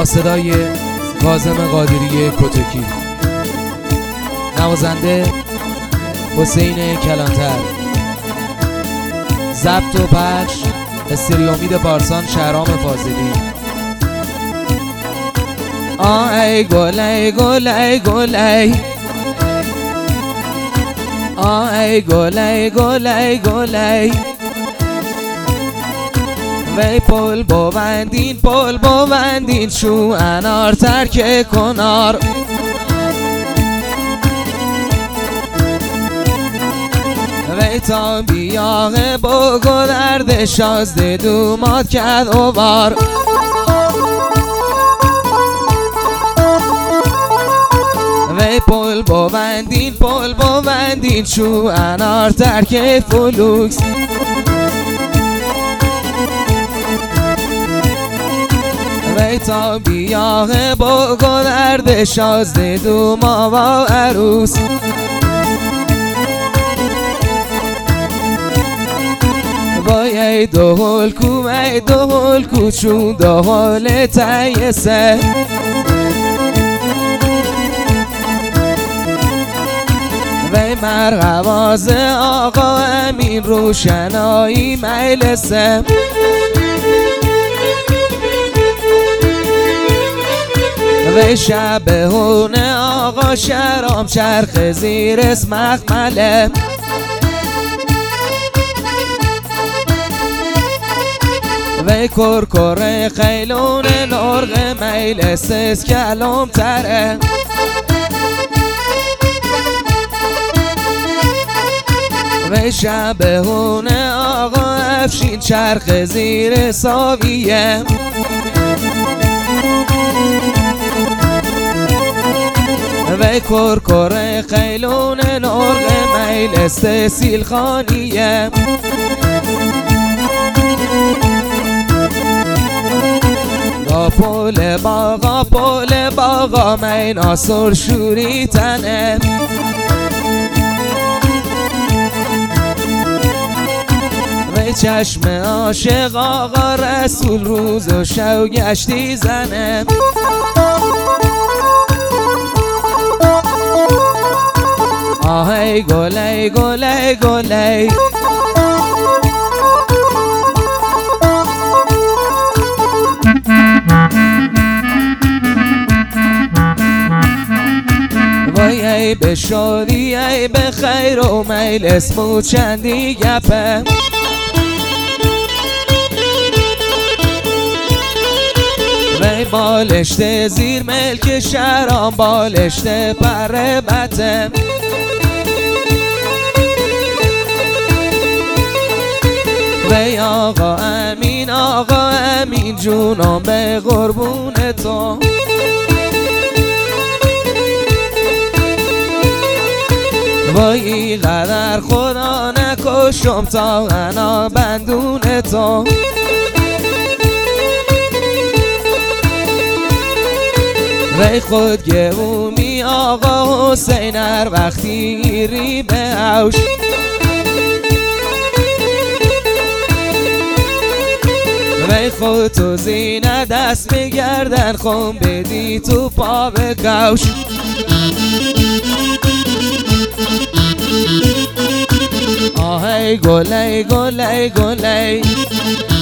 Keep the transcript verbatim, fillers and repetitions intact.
با صدای کاظم قادری کتکی، نوازنده حسین کلانتر، ضبط و پخش استریومید پارسان شهرام فاضلی. آه ای گل ای گل ای گل ای، آه ای گل ای گل ای گل ای، وی پل بوندین پل بوندین شو انار ترک کنار، وی تا بیاغه بگو درد شازده دومات کرد اوبار، وی پل بوندین پل بوندین شو انار ترک فلوکس، وی تا بیاغه بگو درد شازده دوما و عروس، وای ای دو هلکو ای دو هلکو چون دو هل تیسه، وی مرغواز آقا امین روشنایی مجلسه، وی شب هونه آقا شرام چرخ زیر اسم مخمله، وی کرکر خیلون نرغ مجلس از کلام تره، وی شب هونه آقا افشین چرخ زیر ساویه، وی کرکر خیلون نرغ مجلس سیلخانیه، پل باغا پل باغا می ناصر شوری تنه، وی چشم عاشق آقا رسول روز و شو گشتی زنه، آه ای گل ای گل ای گل ای، وای ای به شادی ای به خیر و مجلس مو چندی گپه، وی بالشت زیر ملک شهرام بالشت پر بته، وی آقا امین آقا امین جونم به قربون تو، وای قدر خدا نکشم تا انا بندون تو، وی خود گهومی آقا حسین هر وقتی گیری به عوش، وی خود تو زینه دست میگردن خون بدی تو پا به کوش، آه ای گل ای گل ای گل ای.